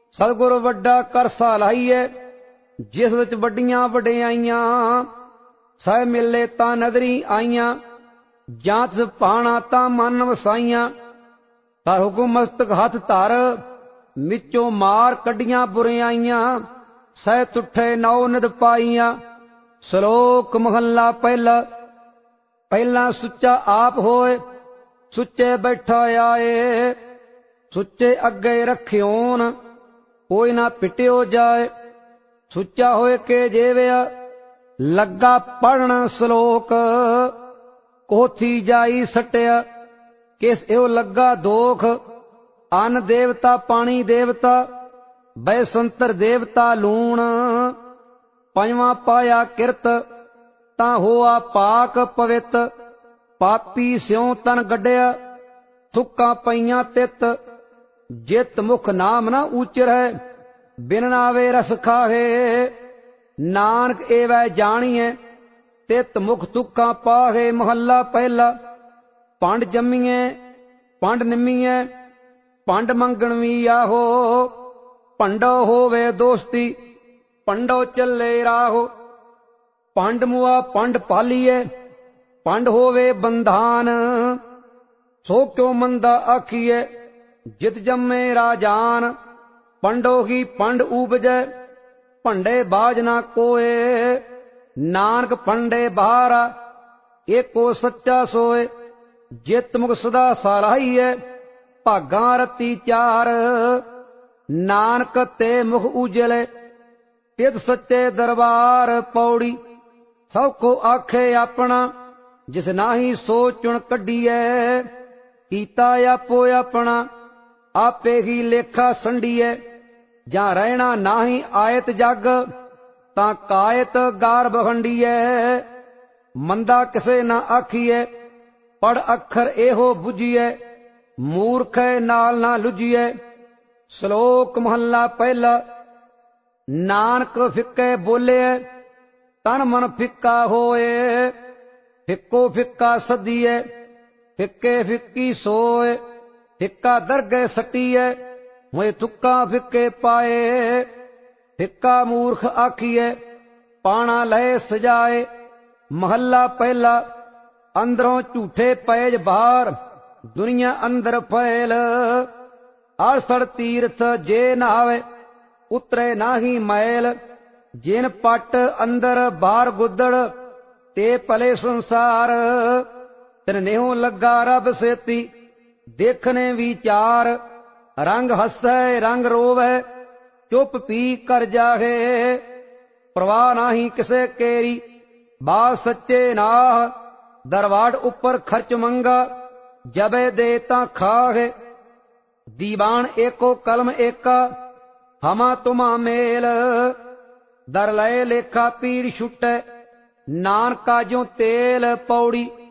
सतगुर वड्डा करसा लाइए, जिस विच वड्डियां वडियाइयां सह मिले तां नदरी आईयां। जात पाना तां मन वसाइयां, तार हुकुम मस्तक हथ धर, मिचों मार कड्डियां बुरियाइयां। सह तुठे नौ निद पाइयां। श्लोक महला पहला। पहला सुच्चा आप होए, सुच्चे बैठा आए। सुच्चे अगे रखियोन, कोई ना पिटियो जाए। सुच्चा होए के जेविया, लगा पढ़न श्लोक। कोथी जाई सटिया, किस एव लगा दोख। अन्न देवता पानी देवता, बैसंतर देवता लूण। पंजवा पाया किरत, तां होआ पाक पवित। पापी स्यों तन गड्ढिया, थुक्कां पईयां तित। जित मुख नाम न ऊचरै, बिन नावे रस खाहे। नानक एवै जानिए, तित मुख तुक्कां पाहे। महला पहला। पंड जम्मीए, पंड निम्मीए, पंड मंगण भी आहो। पंडो होवे दोस्ती, पंडो चले राहो। पंड मुआ पंड पालिए, पंड होवे बंधान। सो क्यों मंदा आखिए, जित जम्मे राजान। पंडो ही पंड उपजै, पंडे बाज ना कोए। नानक पंडे बहारा, एको सच्चा सोए। जित मुख सदा सराहिए, भागां रती चार। नानक ते मुख उजले, तित सच्चे दरबार। पौड़ी। सब को आखे अपना, जिस नाही सो चुन कढीए। कीता आपो अपना, आपे ही लेखा संडीए। जां रहना नाही आयत जग, तां कायत गार बखंडीए। मंदा किसे ना आखिए, पढ़ अखर एहो बुझिए। मूर्ख नाल ना लुझिए। श्लोक महला पहला। नानक फिक्के बोले, तन मन फिक्का होए। फिक्को फिक्का सदिए, फिक्के फिक्की सोए। फिक्का दरगे सटिए, मोए तुक्का फिक्के पाए। फिक्का मूर्ख आखिए, पाना लय सजाए। महला पहला। अंदरों झूठे पैज बाहर, दुनिया अंदर फैल। आसड़ तीर्थ जे नहावे, उतरे नाही मैल। जिन पट अंदर बाहर गुदड़, ते भले संसार। तिन नेहो लगा रब सेती, देखने विचार। रंग हसै रंग रोवै, चुप पी कर जाहे। प्रवाह नाही किसे केरी, बात सच्चे नाह। दरवाड़ उपर खर्च मंगा, जबे दे तां खाहे। दीवान एको कलम एका, हमा तुमा मेल। दर लय लेखा पीड़ छुटै, नानका ज्यों तेल। पौड़ी।